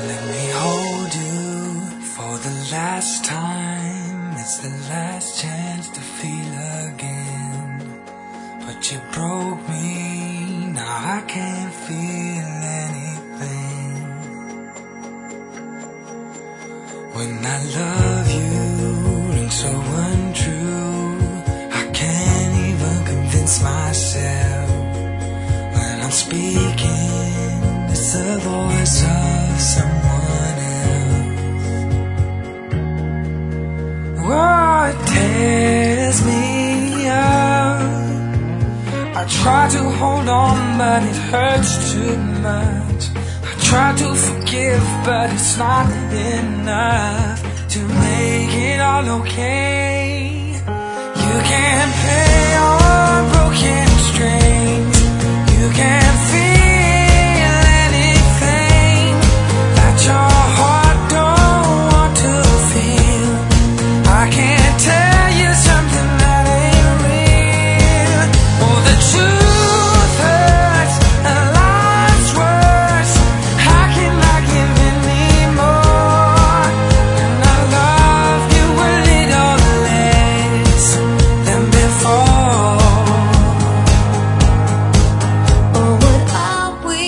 Let me hold you for the last time. It's the last chance to feel again. But you broke me, now I can't feel anything. When I love you rings so untrue, I can't even convince myself. When I'm speaking, it's the voice of someone else. Oh, it tears me up. I try to hold on, but it hurts too much. I try to forgive, but it's not enough to make it all okay. You can't play on broken strings. You can't feel anything that your heart don't want to feel. I can't tell you something that ain't real. Oh, the truth hurts and life's worse. How can I give any more? And I love you a little less than before. Oh, what are we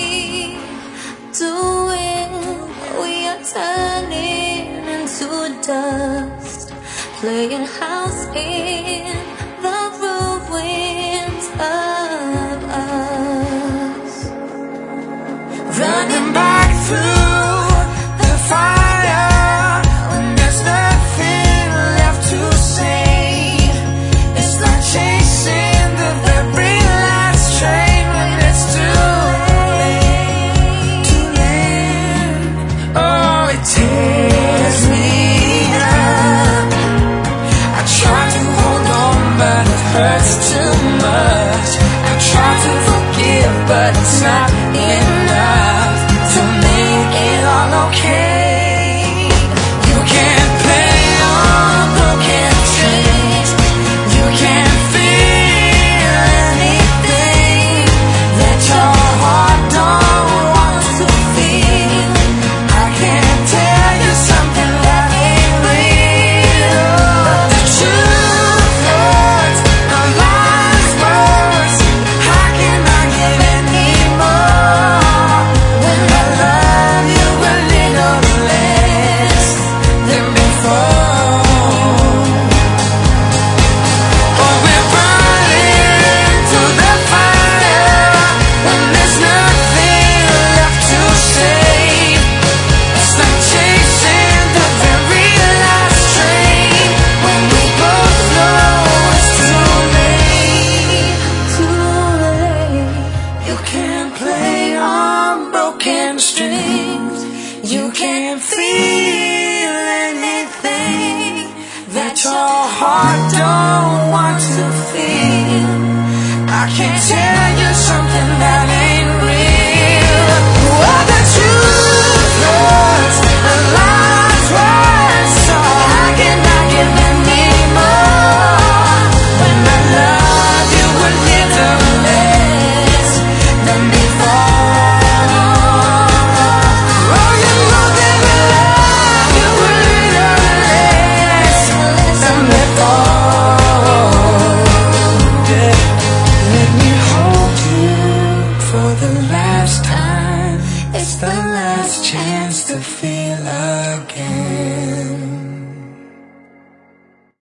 doing? We are turning into dust, playing house in the ruins of us, Running back through the fire when there's nothing left to say. It's like chasing the very last train when it's too late, too late. Oh, it tears me up. I try to hold on, but it hurts too much. I try to forgive, but it's not enough to make it all okay. You can't play on broken strings. You can't feel anything that your heart don't want to feel. I can't tell you something that ain't real. The truth hurts and life's worse. How can I give any more when I love you a little less than before? Oh, we're burning through the fire when there's nothing left to say. It's like chasing the very last train when we both know it's too late. too late. You can't play on broken strings. You can't feel anything that your heart don't want to feel. I can't tell you something that ain't real. Oh, the truth hurts and life's worse. So how can I give any more when I love you a little less than before? Oh, you know that I love you a little less than before. Yeah. Let me hold you for the last time. It's the last chance to feel again.